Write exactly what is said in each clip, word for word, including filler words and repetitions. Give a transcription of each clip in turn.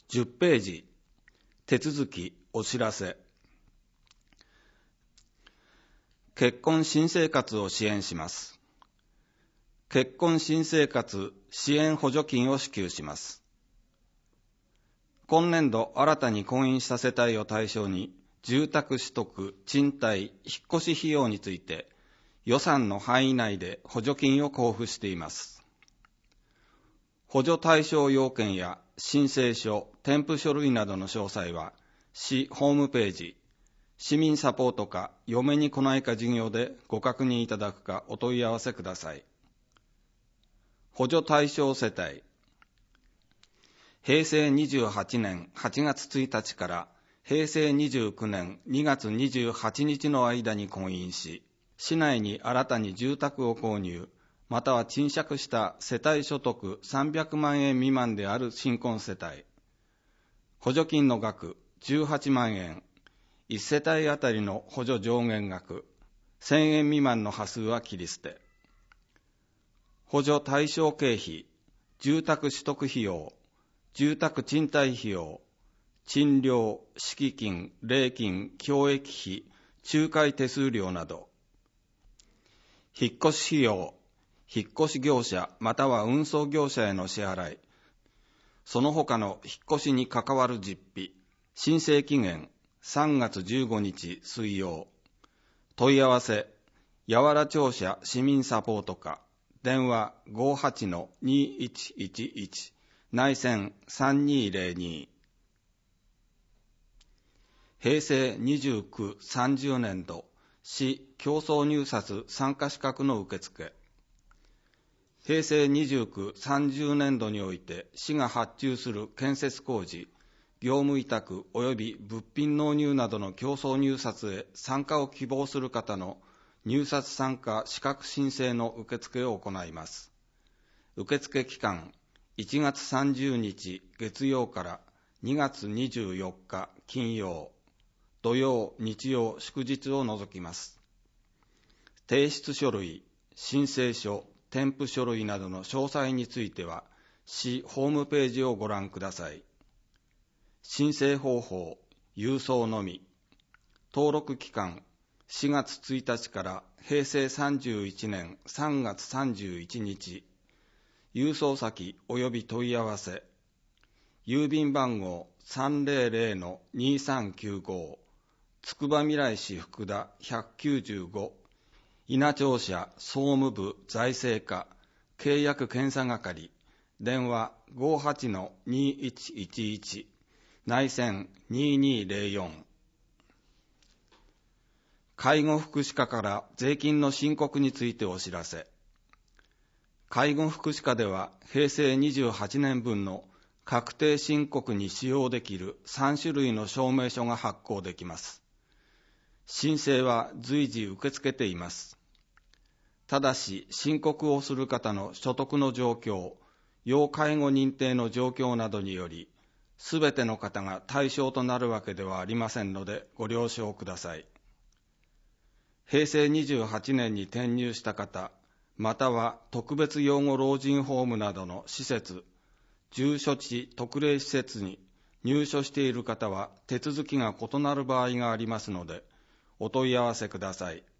じゅっページ、手続きお知らせ。結婚新生活を支援します。結婚新生活支援補助金を支給します。今年度新たに婚姻した世帯を対象に、住宅取得、賃貸、引っ越し費用について、予算の範囲内で補助金を交付しています。補助対象要件や申請書、添付書類などの詳細は、市ホームページ、市民サポート課嫁に来ないか事業でご確認いただくかお問い合わせください。補助対象世帯、へいせいにじゅうはちねんはちがつついたちからへいせいにじゅうきゅうねんにがつにじゅうはちにちの間に婚姻し、市内に新たに住宅を購入、または賃借した世帯所得さんびゃくまんえん未満である新婚世帯。補助金の額じゅうはちまんえん、いち世帯あたりの補助上限額せんえん未満の端数は切り捨て。補助対象経費、住宅取得費用、住宅賃貸費用、賃料、敷金、礼金、教育費、仲介手数料など、引っ越し費用、引っ越し業者または運送業者への支払い、その他の引っ越しに関わる実費、申請期限さんがつじゅうごにち水曜。問い合わせ、八原庁舎市民サポート課、電話 ごーはちのにーいちいちいち、内線さんにーぜろに。へいせいにじゅうきゅう、さんじゅうねんど、市競争入札参加資格の受付。へいせいにじゅうきゅう、さんじゅうねんどにおいて市が発注する建設工事、業務委託及び物品納入などの競争入札へ参加を希望する方の入札参加資格申請の受付を行います。受付期間、いちがつさんじゅうにち月曜からにがつにじゅうよっか金曜、土曜、日曜、祝日を除きます。提出書類、申請書、添付書類などの詳細については、市ホームページをご覧ください。申請方法、郵送のみ。登録期間、しがつついたちからへいせいさんじゅういちねんさんがつさんじゅういちにち。郵送先及び問い合わせ。郵便番号 さんぜろぜろのにさんきゅうご、つくばみらい市福田ひゃくきゅうじゅうご、稲庁舎総務部財政課契約検査係、電話 ごーはちのにーいちいちいち、内線にーにーぜろよん。介護福祉課から税金の申告についてお知らせ。介護福祉課ではへいせいにじゅうはちねんぶんの確定申告に使用できるさんしゅるいの証明書が発行できます。申請は随時受け付けています。ただし、申告をする方の所得の状況、要介護認定の状況などにより、すべての方が対象となるわけではありませんので、ご了承ください。へいせいにじゅうはちねんに転入した方、または特別養護老人ホームなどの施設、住所地特例施設に入所している方は手続きが異なる場合がありますので、お問い合わせください。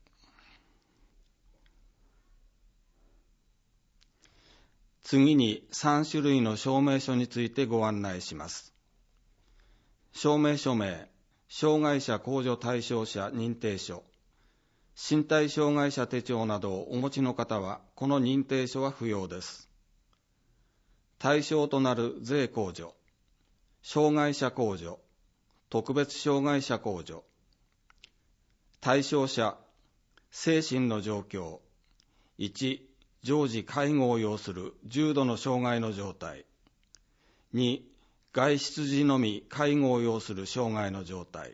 次にさんしゅるいの証明書についてご案内します。証明書名、障害者控除対象者認定書、身体障害者手帳などをお持ちの方は、この認定書は不要です。対象となる税控除、障害者控除、特別障害者控除、対象者、精神の状況、いち、常時介護を要する重度の障害の状態、に、外出時のみ介護を要する障害の状態、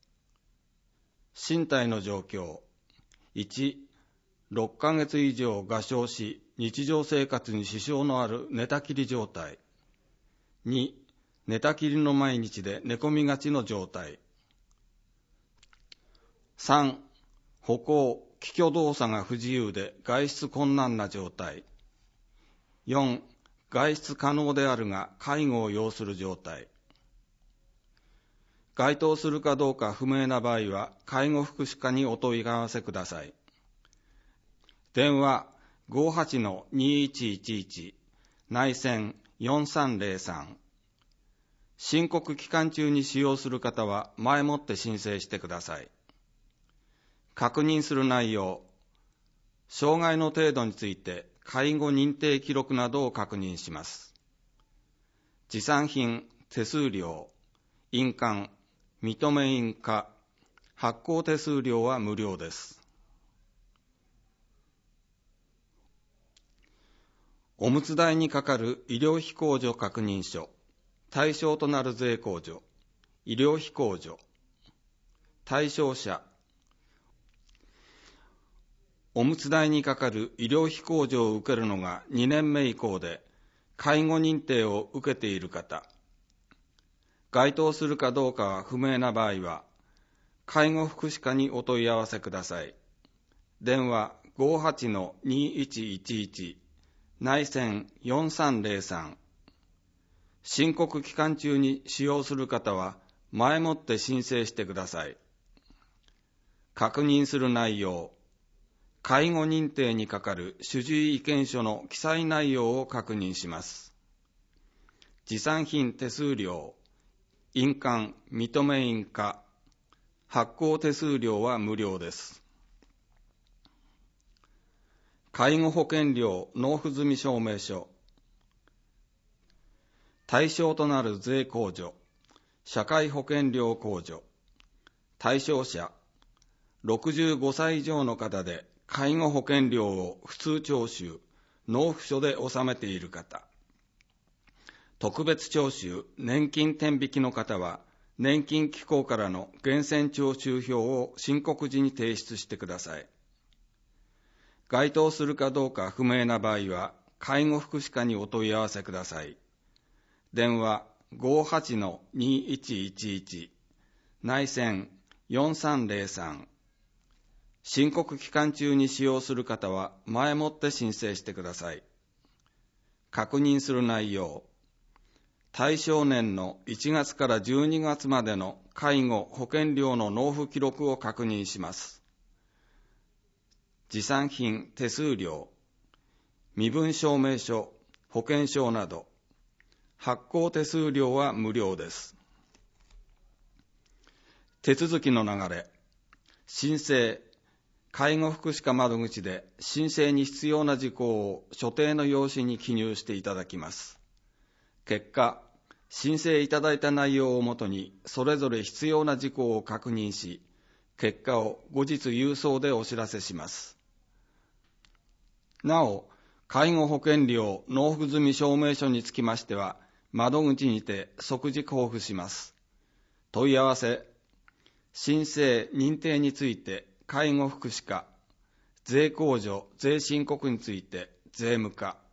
身体の状況、いち、ろっかげつ以上餓傷し日常生活に支障のある寝たきり状態、に、寝たきりの毎日で寝込みがちの状態、さん、歩行、気虚動作が不自由で外出困難な状態、よん、外出可能であるが介護を要する状態、 該当するかどうか不明な場合は、介護福祉課にお問い合わせください。電話 ごーはちのにいちいちいち 内線よんさんぜろさん。申告期間中に使用する方は前もって申請してください。確認する内容、障害の程度について介護認定記録などを確認します。持参品、手数料、印鑑、認め印課、発行手数料は無料です。おむつ代にかかる医療費控除確認書、対象となる税控除、医療費控除、対象者、おむつ代にかかる医療費控除を受けるのがにねんめ以降で、介護認定を受けている方、該当するかどうかは不明な場合は、介護福祉課にお問い合わせください。電話 ごーはちのにいちいちいち 内線よんさんぜろさん。申告期間中に使用する方は前もって申請してください。確認する内容、介護認定にかかる主治医意見書の記載内容を確認します。持参品手数料、印鑑、認め印課、発行手数料は無料です。介護保険料納付済証明書、対象となる税控除、社会保険料控除、対象者、ろくじゅうごさい以上の方で介護保険料を普通徴収、納付書で納めている方、特別徴収、年金天引きの方は、年金機構からの源泉徴収票を申告時に提出してください。該当するかどうか不明な場合は、介護福祉課にお問い合わせください。電話 ごーはちのにいちいちいち 内線よんさんぜろさん。申告期間中に使用する方は前もって申請してください。確認する内容、対象年のいちがつからじゅうにがつまでの介護保険料の納付記録を確認します。持参品、手数料、身分証明書、保険証など、発行手数料は無料です。手続きの流れ、申請、介護福祉課窓口で申請に必要な事項を所定の用紙に記入していただきます。結果、申請いただいた内容をもとにそれぞれ必要な事項を確認し、結果を後日郵送でお知らせします。なお、介護保険料納付済証明書につきましては、窓口にて即時交付します。問い合わせ、申請・認定について介護福祉課、税控除・税申告について税務課、